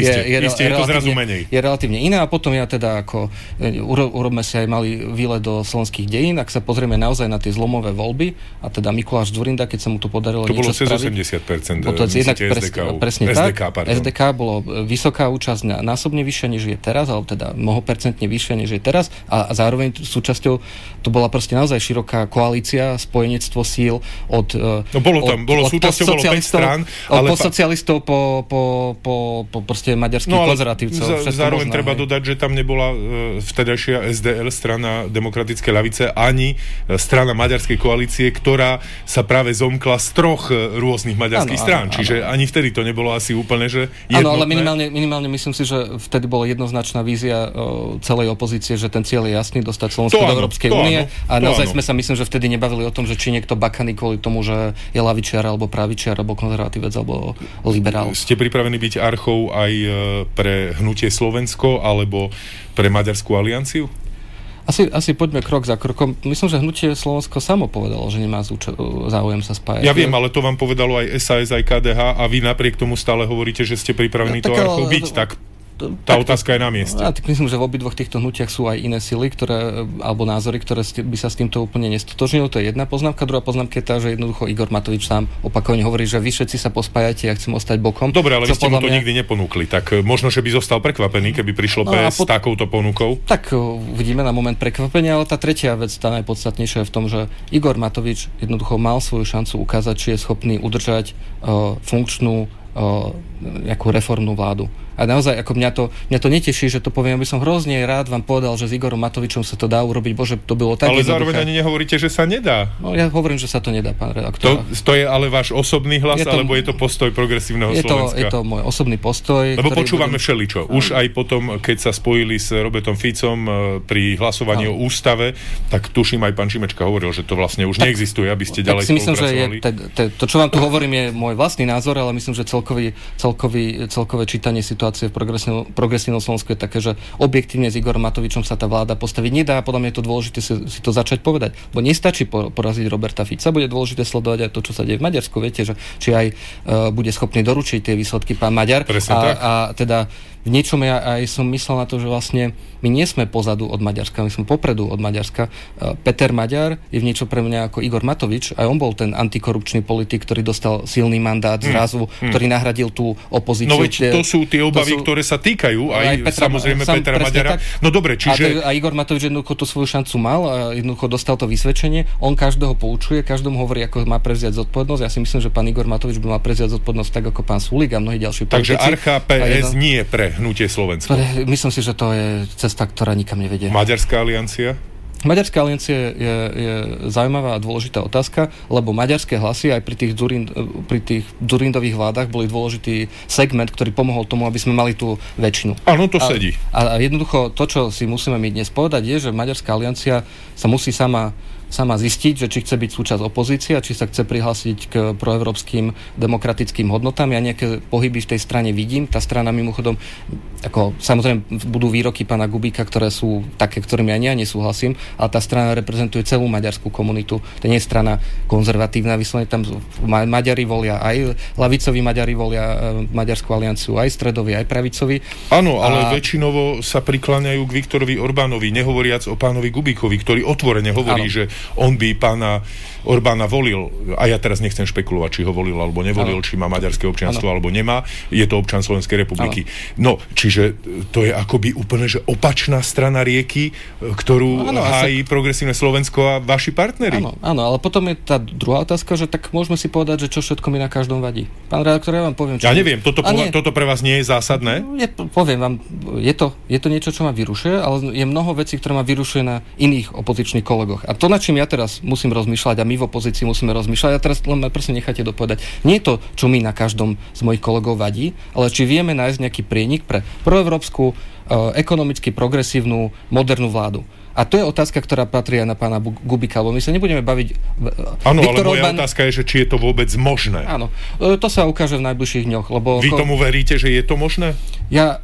Isté, je, je, isté, je to zrazu menej. Je relatívne iné a potom ja teda ako uro, urobme si aj malý výlet do slovenských dejín, ak sa pozrieme naozaj na tie zlomové voľby a teda Mikuláš Dzurinda, keď sa mu to podarilo to niečo spraviť. To bolo cez osemdesiat percent. To jednak pres, presne es dé ká, tak. es dé ká bolo vysoká účasť, násobne vyššia, než je teraz, alebo teda mnohopercentne vyššia, než je teraz a, a zároveň súčasťou to bola proste naozaj široká koalícia, spojenectvo síl od... No bolo tam, od, bolo od súčasťou, bolo päť strán. Od ale postsocialistov po, po, po, po proste maďarských no, konzervatívcov. Za, zároveň možná, treba hej. dodať, že tam nebola e, vtedajšia es dé el, strana demokratickej ľavice, ani e, strana maďarskej koalície, ktorá sa práve zomkla z troch e, rôznych maďarských ano, strán. Ano, Čiže ano. ani vtedy to nebolo asi úplne, že jednotné. Áno, ale minimálne, minimálne myslím si, že vtedy bola jednoznačná vízia e, celej opozície, že ten cieľ je jasný, dostať Slovensko do Európskej únie. A naozaj áno. sme sa, myslím, že vtedy nebavili o tom, že či niekto bakaný kvôli tomu, že je lavičiar, alebo pravičiar, alebo konzervatívec, alebo liberál. Ste pripravení byť archou aj pre Hnutie Slovensko, alebo pre Maďarskú alianciu? Asi, asi poďme krok za krokom. Myslím, že Hnutie Slovensko samo povedalo, že nemá zúč- záujem sa spájať. Ja viem, ale to vám povedalo aj es a es, aj ká dé há a vy napriek tomu stále hovoríte, že ste pripravení no, to archou byť, tak... Tá tak, otázka je na mieste. Ja myslím, že v obidvoch týchto hnutiach sú aj iné sily, ktoré, alebo názory, ktoré by sa s týmto úplne nestotožnili. To je jedna poznámka. Druhá poznámka je tá, že jednoducho Igor Matovič sám opakovane hovorí, že vy všetci sa pospájate, ja chcem ostať bokom. Dobre, ale vy ste mu to mňa... nikdy neponúkli. Tak možno, že by zostal prekvapený, keby prišlo no, pé es pot... s takouto ponukou. Tak vidíme na moment prekvapenia, ale tá tretia vec, tá najpodstatnejšia je v tom, že Igor Matovič jednoducho mal svoju šancu ukázať, či je schopný udržať uh, funkčnú uh, nejakú reformnú vládu. A naozaj, ako mňa to, mňa to neteší, že to poviem, aby som hrozne rád vám povedal, že s Igorom Matovičom sa to dá urobiť. Bože, to bolo tak ale jednoduché. zároveň ani nehovoríte, že sa nedá. No ja hovorím, že sa to nedá, pán redaktor. To, to je ale váš osobný hlas, je to, alebo je to postoj progresívneho je Slovenska? To, je to môj osobný postoj. Lebo počúvame budem... všeličo. Už aj potom, keď sa spojili s Robertom Ficom pri hlasovaní no. o ústave, tak tuším aj pán Šimečka hovoril, že to vlastne už tak, neexistuje, aby ste ďalej si myslím, spolupracovali. Že je, te, te, to, čo vám tu hovorím, je môj vlastný názor, ale myslím, že celkový, celkový, celkové čítanie situácie v progresívnom progresívnom Slovensku je také, že objektívne s Igorom Matovičom sa tá vláda postaviť nedá a podľa mňa je to dôležité si, si to začať povedať. Bo nestačí po, poraziť Roberta Fica, bude dôležité sledovať aj to, čo sa deje v Maďarsku. Viete, že či aj uh, bude schopný doručiť tie výsledky pán Maďar. Presne a, tak. a teda v niečom ja aj som myslel na to, že vlastne my nie sme pozadu od Maďarska, my sme popredu od Maďarska. Peter Maďar je v niečo pre mňa ako Igor Matovič, aj on bol ten antikorupčný politik, ktorý dostal silný mandát zrazu, hmm. ktorý nahradil tú opozíciu. No veď to sú tie obavy, sú, ktoré sa týkajú aj, aj Petra, samozrejme sam, Petra Maďara. Tak. No dobre, čiže... A, to, a Igor Matovič jednoducho tú svoju šancu mal a jednoducho dostal to vysvedčenie. On každého poučuje, každému hovorí, ako má prevziať zodpovednosť. Ja si myslím, že pán Igor Matovič by mal prevziať zodpovednosť tak ako pán Sulík a mnohí ďalší politici. Takže archa pé es jedno... nie pre Hnutie Slovensko. Myslím si, že to je cesta, ktorá nikam nevedie. Maďarská aliancia? Maďarská aliancia je, je zaujímavá a dôležitá otázka, lebo maďarské hlasy aj pri tých, Dzurind, pri tých Dzurindových vládach boli dôležitý segment, ktorý pomohol tomu, aby sme mali tú väčšinu. Áno, to sedí. A, a jednoducho to, čo si musíme my dnes povedať, je, že Maďarská aliancia sa musí sama sama zistiť, že či chce byť súčasť opozície a či sa chce prihlásiť k proeurópskym demokratickým hodnotám. Ja nejaké pohyby v tej strane vidím. Tá strana mimochodom, ako samozrejme budú výroky pána Gubíka, ktoré sú také, ktorými ani ja nesúhlasím, ale tá strana reprezentuje celú maďarskú komunitu. To nie je strana konzervatívna, vyslovene tam Maďari volia, aj lavicoví Maďari volia Maďarskú alianciu, aj stredoví, aj pravicoví. Áno, ale a... väčšinovo sa prikláňajú k Viktorovi Orbánovi, nehovoriac o pánovi Gubíkovi, ktorý otvorene hovorí, áno. že on by pána Orbána volil, a ja teraz nechcem špekulovať, či ho volil alebo nevolil, ano. či má maďarské občianstvo ano. alebo nemá, je to občan Slovenskej republiky. Ano. No, čiže to je akoby úplne, že opačná strana rieky, ktorú ano, hájí asi... progresívne Slovensko a vaši partneri. Áno, áno, ale potom je tá druhá otázka, že tak môžeme si povedať, že čo všetko mi na každom vadí. Pán redaktor, ja vám poviem, čo... Ja neviem, toto, po, toto pre vás nie je zásadné? Je, poviem vám, je to, je to niečo, čo ma vyrušuje, ale je mnoho vecí, ktoré ma vyrušuje na iných opozičných kolegoch. A to, na čím ja teraz musím rozmýšľať a my v opozícii musíme rozmýšľať, a teraz len ma prosím necháte dopovedať. Nie je to, čo mi na každom z mojich kolegov vadí, ale či vieme nájsť nejaký prienik pre proeurópsku, ekonomicky progresívnu, modernú vládu. A to je otázka, ktorá patrí aj na pána Gubika, lebo my sa nebudeme baviť... Áno, ale moja Orbán... otázka je, že či je to vôbec možné. Áno, to sa ukáže v najbližších dňoch, lebo... Vy tomu veríte, že je to možné? Ja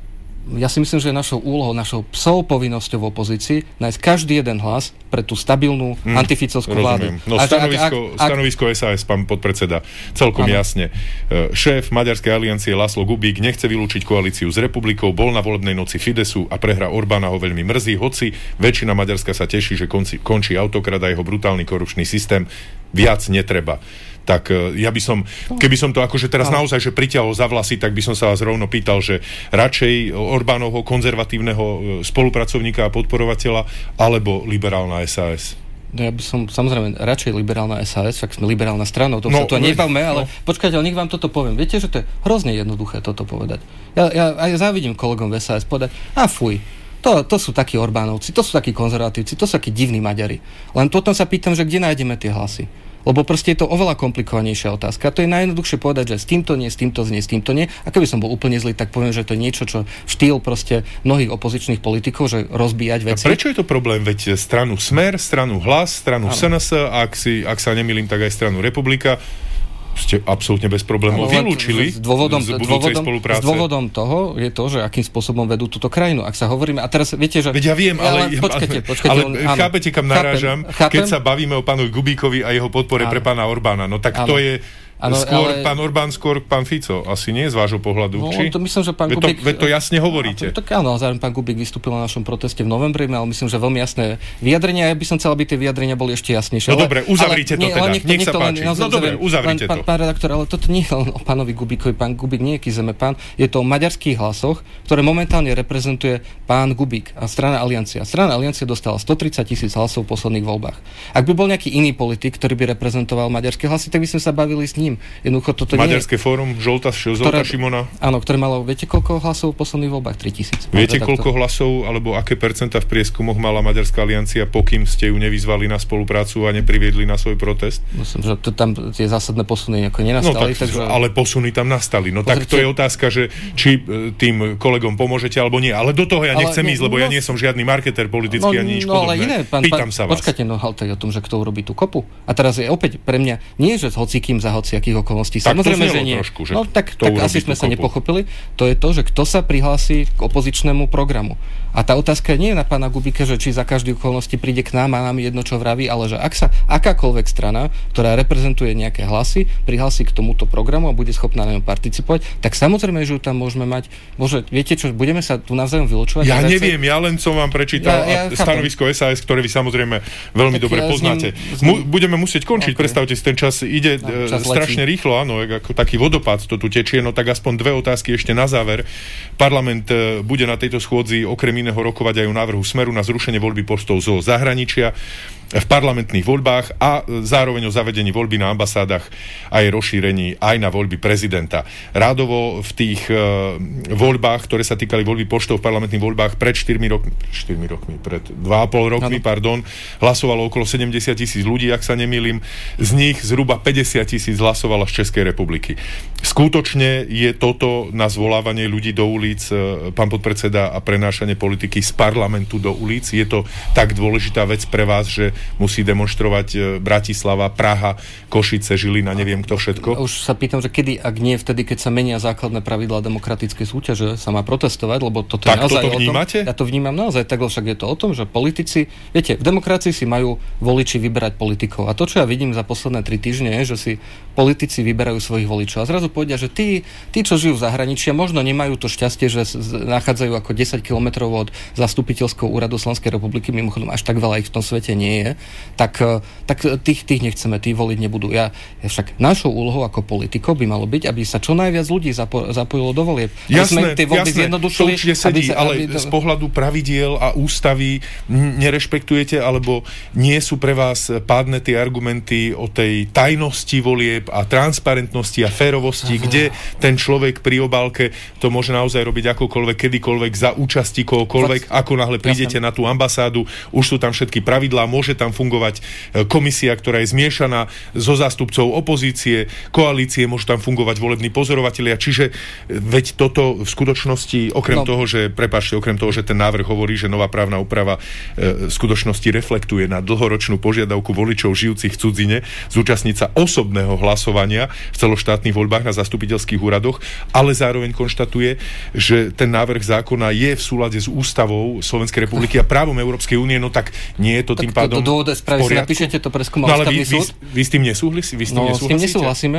ja si myslím, že je našou úlohou, našou psou povinnosťou v opozícii nájsť každý jeden hlas pre tú stabilnú hmm, antificovskú vládu. No a stanovisko, ak, ak, stanovisko es a es, pán podpredseda, celkom ano. Jasne. Šéf Maďarskej aliancie László Kubík nechce vylúčiť koalíciu s Republikou, bol na volebnej noci Fidesu a prehra Orbána ho veľmi mrzí, hoci väčšina Maďarska sa teší, že konci, končí autokrat a jeho brutálny korupčný systém. Viac netreba. Tak ja by som, keby som to akože teraz ale... naozaj, že priťahol za vlasy, tak by som sa vás rovno pýtal, že radšej Orbánovho konzervatívneho spolupracovníka a podporovateľa, alebo liberálna es a es? No ja by som, samozrejme, radšej liberálna es a es, však sme liberálna strana, o tom no, sa tu nebavme, ale no. Počkajte, ale nech vám toto poviem. Viete, že to je hrozne jednoduché toto povedať. Ja, ja, ja závidím kolegom v es a es povedať, a fuj, to, to sú takí Orbánovci, to sú takí konzervatívci, to sú takí divní Maďari. Len potom sa pýtam, že kde nájdeme tie hlasy? Lebo proste je to oveľa komplikovanejšia otázka. To je najjednoduchšie povedať, že s týmto nie, s týmto nie, s týmto nie. A keby som bol úplne zlý, tak poviem, že to je niečo, čo štýl proste mnohých opozičných politikov, že rozbíjať veci. A prečo je to problém? Veď stranu Smer, stranu Hlas, stranu es en es, ak, si, ak sa nemýlim, tak aj stranu Republika ste absolútne bez problémov vylúčili s dôvodom, z budúcej dôvodom, spolupráce. S dôvodom toho je to, že akým spôsobom vedú túto krajinu. Ak sa hovoríme, a teraz viete, že... Veď ja viem, ale... ale počkajte, počkajte, ale áno, chápete, kam narážam, chápem, keď sa bavíme o pánu Kubíkovi a jeho podpore áno, pre pána Orbána. No tak áno, to je... Ano, skôr ale... pán Orbán, skôr pán Fico. Asi nie z vášho pohľadu, no, či? To myslím, že pán veď Kubík... To, veď to jasne hovoríte. No, tak áno, zároveň pán Kubík vystúpil na našom proteste v novembri, ale myslím, že veľmi jasné vyjadrenia. Ja by som chcel, aby tie vyjadrenia boli ešte jasnejšie. No dobre, uzavrite to teda. Nech, nech sa páči. No dobre, uzavrite to. Pán redaktor, ale toto nie je len o pánovi Kubíkovi. Pán Kubík nie je Kizeme-pán. Je to o maďarských hlasoch, ktoré momentálne reprezentuje pán Kubík a strana Aliancia. Strana Aliancia dostala stotridsať tisíc hlasov v posledných voľbách. Ak by bol nejaký iný politik, ktorý by reprezentoval maďarské hlasy, tak by sme sa bavili s ním. Jednoducho toto Maďarské fórum Žolta, Žolta Šimona. Áno, ktoré malo, viete koľko hlasov v posledných voľbách? tri tisíc. Viete koľko hlasov, alebo aké percentá v prieskumoch mala Maďarská aliancia, pokým ste ju nevyzvali na spoluprácu a nepriviedli na svoj protest? Myslím, že to tam tie zásadné posuny ako nenastali. No tak, takže... ale posuny tam nastali. No Pozrite... tak to je otázka, že či tým kolegom pomôžete, alebo nie. Ale do toho ja nechcem ale, ísť, lebo no, ja nie som žiadny marketer politický, no, ani nič no, podobné. Ale iné, pán, Pýtam pán, sa vás. Počkajte, no ale to je o tom, že kto urobí tú kopu. A teraz je opäť pre mňa nie, že s hocikým za hociakých okolností. Tak samozrejme, že nie. Trošku, že no tak, tak asi sme sa kopu. nepochopili. To je to, že kto sa prihlási k opozičnému programu. A tá otázka nie je na pána Kubíka, že či za každé okolnosti príde k nám a nám jedno, čo vraví, ale že ak sa akákoľvek strana, ktorá reprezentuje nejaké hlasy, prihlási k tomuto programu a bude schopná na ňom participovať, tak samozrejme, že ju tam môžeme mať. Bože, viete čo, budeme sa tu navzájom vylučovať? Ja neviem, ja len som vám prečítal ja, ja stanovisko es a es, ktoré vy samozrejme veľmi tak dobre ja poznáte. Ním, ním... Mu, budeme musieť končiť, okay. Predstavte si, ten čas ide no, čas strašne letí. Rýchlo, áno, ako taký vodopád to tu tečie, no tak aspoň dve otázky ešte na záver. Parlament bude na tejto schôdzi okrem iného rokovať aj o návrhu Smeru na zrušenie voľby postov zo zahraničia v parlamentných voľbách a zároveň o zavedení voľby na ambasádach a jej rozšírení aj na voľby prezidenta. Rádovo v tých uh, voľbách, ktoré sa týkali voľby poštov v parlamentných voľbách pred štyrmi rokmi, štyrmi rokmi, pred dva a pol rokmi, ano. pardon, hlasovalo okolo sedemdesiat tisíc ľudí, ak sa nemýlim. Z nich zhruba päťdesiat tisíc hlasovalo z Českej republiky. Skutočne je toto na zvolávanie ľudí do ulic, pán podpredseda, a prenášanie politiky z parlamentu do ulic? Je to tak dôležitá vec pre vás, že musí demonštrovať Bratislava, Praha, Košice, Žilina, neviem kto všetko? Už sa pýtam, že kedy, ak nie vtedy, keď sa menia základné pravidlá demokratickej súťaže, sa má protestovať, lebo toto tak je naozaj toto vnímate? O tom, ja to vnímam naozaj tak, však je to o tom, že politici, viete, v demokracii si majú voliči vyberať politikov. A to, čo ja vidím za posledné tri týždne, je, že si politici vyberajú svojich voličov. A zrazu povedia, že tí, tí, čo žijú v zahraničí, možno nemajú to šťastie, že z, nachádzajú ako desať kilometrov od zastupiteľského úradu Slovenskej republiky, mimochodom až tak veľa ich v tom svete nie je. Tak, tak tých, tých nechceme, tí voliť nebudú. Ja, však našou úlohou ako politikov by malo byť, aby sa čo najviac ľudí zapo- zapojilo do volieb. Jasné, jasné, to určite sedí, sa, ale aby... z pohľadu pravidiel a ústavy nerešpektujete, alebo nie sú pre vás pádne tie argumenty o tej tajnosti volieb a transparentnosti a férovosti, Aha. kde ten človek pri obálke to môže naozaj robiť akokoľvek, kedykoľvek, za účasti kohokoľvek, ako náhle prídete Jasné. na tú ambasádu, už sú tam všetky pravidlá, môže tam fungovať komisia, ktorá je zmiešaná zo zástupcov opozície, koalície, môžu tam fungovať volební pozorovatelia, čiže veď toto v skutočnosti, okrem no. toho, že, prepáčte, okrem toho, že ten návrh hovorí, že nová právna úprava e, v skutočnosti reflektuje na dlhoročnú požiadavku voličov žijúcich v cudzine zúčastniť sa osobného hlasovania hlasovania v celoštátnych voľbách na zastupiteľských úradoch, ale zároveň konštatuje, že ten návrh zákona je v súlade s ústavou Slovenskej republiky a právom Európskej únie, no tak nie je to tak tým pádom to, to dôvod správy si napíšete, to preskúmal no, ústavný vy, súd. Vy, vy s tým nesúhlasíte? Vy s tým no, nesúhlasíte? s tým nesúhlasíme.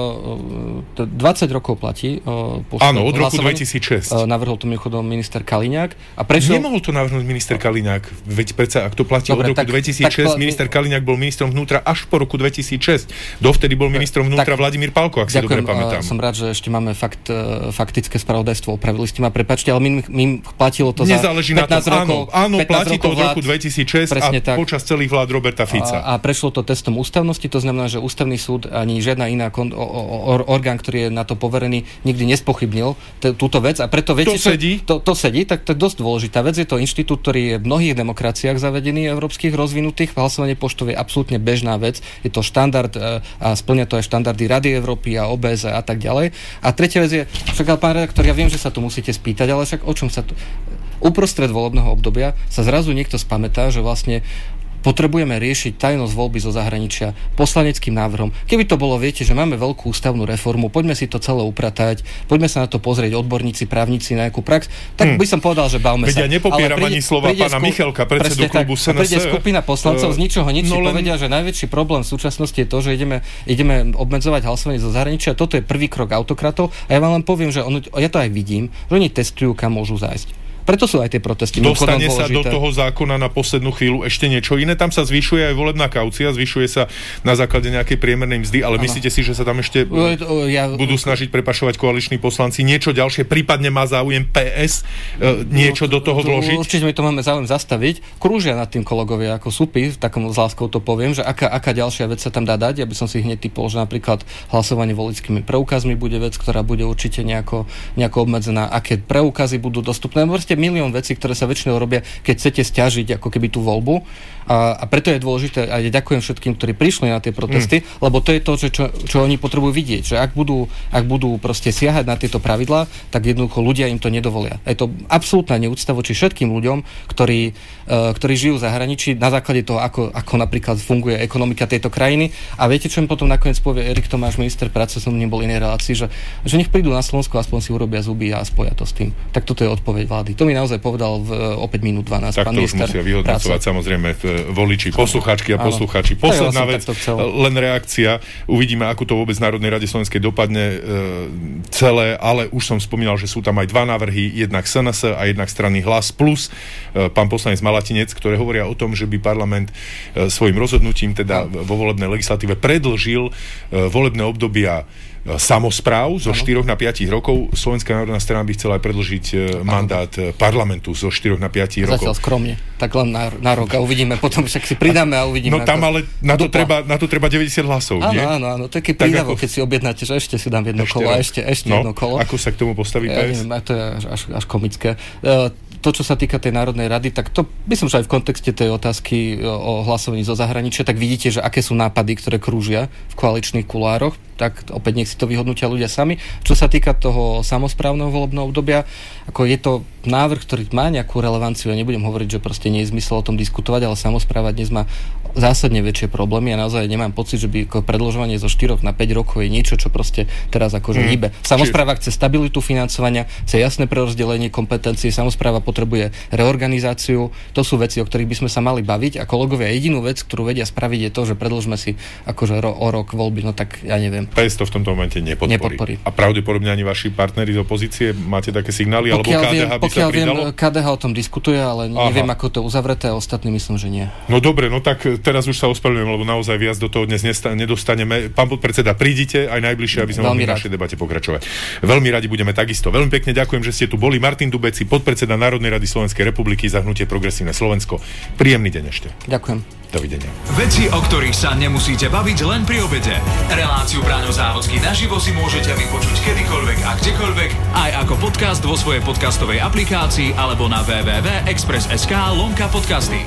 Uh, dvadsať rokov platí. Uh, Áno, od roku dvetisícšesť. Uh, navrhol to mimochodom minister Kaliňák. A prečo... Nemohol to navrhnúť minister Kaliňák. Veď predsa, ak to platí Dobre, od roku tak, dvetisícšesť, tak, minister Kaliňák bol ministrom vnútra až po roku dvetisícšesť. Dovtedy bol ministrom vnútra tak, Vladimír Pálko, ak si dobre pamätám. Som rád, že ešte máme fakt, faktické spravodajstvo. Opravili ste ma, prepáčte, ale my, my platilo to Nezáleží za pätnásť rokov. Áno, áno platí to od roku dvetisícšesť a tak. Počas celých vlád Roberta Fica. A, a prešlo to testom ústavnosti, to znamená, že ústavný súd ani žiadna iná kon, o, o, orgán, ktorý je na to poverený, nikdy nespochybnil t- túto vec a preto viete, to sedí. To, to sedí, tak to je dosť dôležitá vec. Je to inštitút, ktorý je v mnohých demokraciách zavedený, európskych rozvinutých. Hlasovanie poštov je absolútne bežná vec. Je to štandard a spĺňa to aj štandardy Rady Európy a ó bé es a tak ďalej. A tretia vec je, však ale pán redaktor, ja viem, že sa tu musíte spýtať, ale však o čom sa tu... Uprostred volebného obdobia sa zrazu niekto spamätá, že vlastne potrebujeme riešiť tajnosť voľby zo zahraničia poslaneckým návrhom. Keby to bolo, viete, že máme veľkú ústavnú reformu, poďme si to celé upratať, poďme sa na to pozrieť odborníci, právnici, na nejakú prax, tak hmm. by som povedal, že bavme sa. Veď ja nepopieram ani slova pána skup... Michalka, predsedu klubu es en es. Príde skupina poslancov uh, z ničoho nič no len... povedia, že najväčší problém v súčasnosti je to, že ideme, ideme obmedzovať hlasovanie zo zahraničia. Toto je prvý krok autokratov a ja vám len poviem, že on, ja to aj vidím, že oni testujú, kam môžu zájsť. Preto sú aj tie protesty. Dostane sa do toho zákona na poslednú chvíľu ešte niečo iné. Tam sa zvyšuje aj volebná kaucia, zvyšuje sa na základe nejakej priemernej mzdy, ale ano. Myslíte si, že sa tam ešte ja, budú snažiť prepašovať koaliční poslanci niečo ďalšie, prípadne má záujem pé es e, niečo no, do toho vložiť? Určite mi to máme záujem zastaviť. Krúžia nad tým kolegovia ako supy, v takom s láskou to poviem, že aká, aká ďalšia vec sa tam dá dať. Ja by som si hneď typol, že napríklad hlasovanie voličskými preukazmi bude vec, ktorá bude určite nejako, nejako obmedzená, aké preukazy budú dostupné. Milión vecí, ktoré sa väčšinou robia, keď chcete sťažiť ako keby tú voľbu. A, a preto je dôležité, a ja ďakujem všetkým, ktorí prišli na tie protesty, mm. lebo to je to, čo, čo, čo oni potrebujú vidieť, že ak budú, ak budú proste siahať na tieto pravidlá, tak jednoducho ľudia im to nedovolia. Je to absolútna neúcta voči všetkým ľuďom, ktorí, uh, ktorí žijú v zahraničí na základe toho, ako, ako napríklad funguje ekonomika tejto krajiny. A viete, čo im potom nakoniec povie Erik Tomáš, minister práce, som ním bol inej relácii, že, že nech prídu na Slovensko, aspoň si urobia zuby a spoja to s tým. Tak toto je odpoveď vlády. To mi naozaj povedal v o päť minút dvanásť. Tak to už musia vyhodnocovať samozrejme voliči, poslucháčky a poslucháči. Posledná vec, len reakcia. Uvidíme, ako to vôbec v Národnej rade Slovenskej dopadne e, celé, ale už som spomínal, že sú tam aj dva návrhy, jednak es en es a jednak strany Hlas plus e, pán poslanec Malatinec, ktoré hovoria o tom, že by parlament e, svojim rozhodnutím, teda vo volebnej legislatíve predĺžil e, volebné obdobia samospráv zo štyroch na piatich rokov. Slovenská národná strana by chcela aj predĺžiť mandát parlamentu zo štyroch na piatich rokov. Zatiaľ skromne. Tak len na, na rok a uvidíme. Potom však si pridáme a uvidíme. No tam ale na to, treba, na to treba deväťdesiat hlasov, áno, nie? Áno, áno. To je prídavok, ako... keď si objednáte, že ešte si dám jedno ešte kolo a ešte, ešte no, jedno kolo. Ako sa k tomu postaví pé es? Ja neviem, to je až, až, až komické. Uh, to, čo sa týka tej Národnej rady, tak to myslím, že aj v kontexte tej otázky o hlasovaní zo zahraničia, tak vidíte, že aké sú nápady, ktoré krúžia v koaličných kulároch, tak opäť nech si to vyhodnotia ľudia sami. Čo sa týka toho samosprávneho volebného obdobia, ako je to návrh, ktorý má nejakú relevanciu, ja nebudem hovoriť, že proste nie je zmysel o tom diskutovať, ale samospráva dnes má zásadne väčšie problémy. Ja naozaj nemám pocit, že by ako predĺžovanie zo štyroch na päť rokov je niečo, čo proste teraz akože mm. hýbe. Samospráva chce stabilitu financovania, chce jasné prerozdelenie kompetencií, samospráva potrebuje reorganizáciu. To sú veci, o ktorých by sme sa mali baviť a kolegovia jedinú vec, ktorú vedia spraviť, je to, že predĺžme si akože ro- o rok voľby, no tak ja neviem. pé es to v tomto momente nepodporí. nepodporí. A pravdepodobne ani vaši partneri z opozície máte také signály, pokiaľ alebo ká dé há viem, by sa pridalo? Viem, ká dé há o tom diskutuje, ale Aha. neviem, ako to uzavreté, a ostatní myslím, že nie. No dobre, no tak teraz už sa ospravedlňujem, lebo naozaj viac do toho dnes nesta- nedostaneme. Pán podpredseda, prídite aj najbližšie, aby sme mohli v našej debate pokračovať. Veľmi radi budeme takisto. Veľmi pekne ďakujem, že ste tu boli. Martin Dubeci, podpredseda Národnej rady Slovenskej republiky za hnutie Progresívne Slovensko. Príjemný deň ešte. Ďakujem. Dovidenia. Veci, o ktorých sa nemusíte baviť len pri obede. Reláciu Braňo Závodský naživo si môžete vypočuť kedykoľvek a kdekoľvek, aj ako podcast vo svojej podcastovej aplikácii alebo na w w w bodka express bodka es ká lomka podcasty.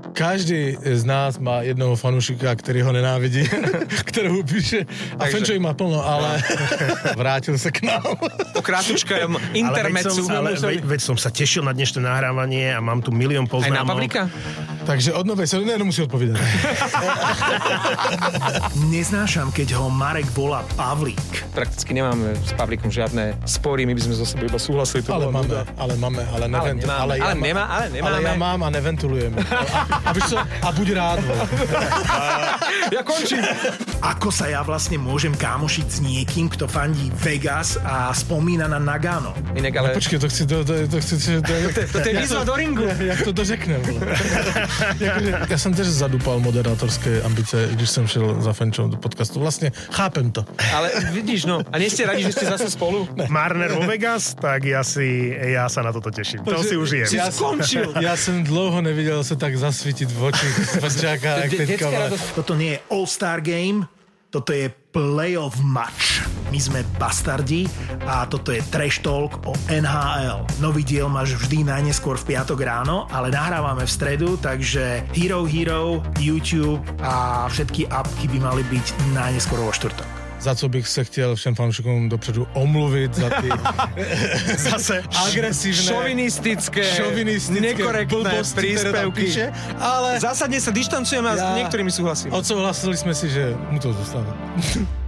Každý z nás má jednoho fanúšika, ktorý ho nenávidí, ktorého píše a Fenčo ich má plno, ale vrátil sa k nám. Po krátučkom intermecu. Ale veď som, ale veď, veď som sa tešil na dnešné nahrávanie a mám tu milión poznámok. Aj na Pavlíka? Takže od novej sezóny nemusí odpovedať. Neznášam, keď ho Marek volá Pavlík. Prakticky nemáme s Pavlíkom žiadne spory, my by sme zo sebe iba súhlasili. To Ale bola máme, nuda. ale máme, ale neventu- nemáme, ale, ja ale má- nemá- ale nemáme. Ale ja mám a neventulujem. A, a, víš čo? A buď rád. Ja končím. Ako sa ja vlastne môžem kámošiť s niekým, kto fandí Vegas a spomína na Nagano? Inak, Ale ale... počkej, to chci... To, to, to, chci to, to, To je výzva do ringu. Jak to dořeknem. Ja som tiež zadúpal moderátorské ambice, když som šiel za Fenčom do podcastu. Vlastne chápem to. Ale vidíš, no. A nie ste radi, že ste zase spolu? Marner vo Vegas, tak ja si, ja sa na toto teším. To si užijem. Si skončil. Ja som dlho nevidel sa tak zasvietiť v oči Fenčáka. De- detská radosť. Toto nie je All-Star Game, toto je playoff match. My sme bastardi a toto je Trash Talk o en há el. Nový diel máš vždy najneskôr v piatok ráno, ale nahrávame v stredu, takže Hero Hero, YouTube a všetky apky by mali byť najneskôr vo štvrtok. Za co bych se chtěl všem fanoušikům dopředu omluvit za ty Zase. agresívne, Šovinistické, šovinistické nekorektné blbosti, ktoré tam príspevky. píše, ale Zásadne sa dištancujem a s Ja- niektorými súhlasím. odsouhlasili sme si, že mu to zostáva.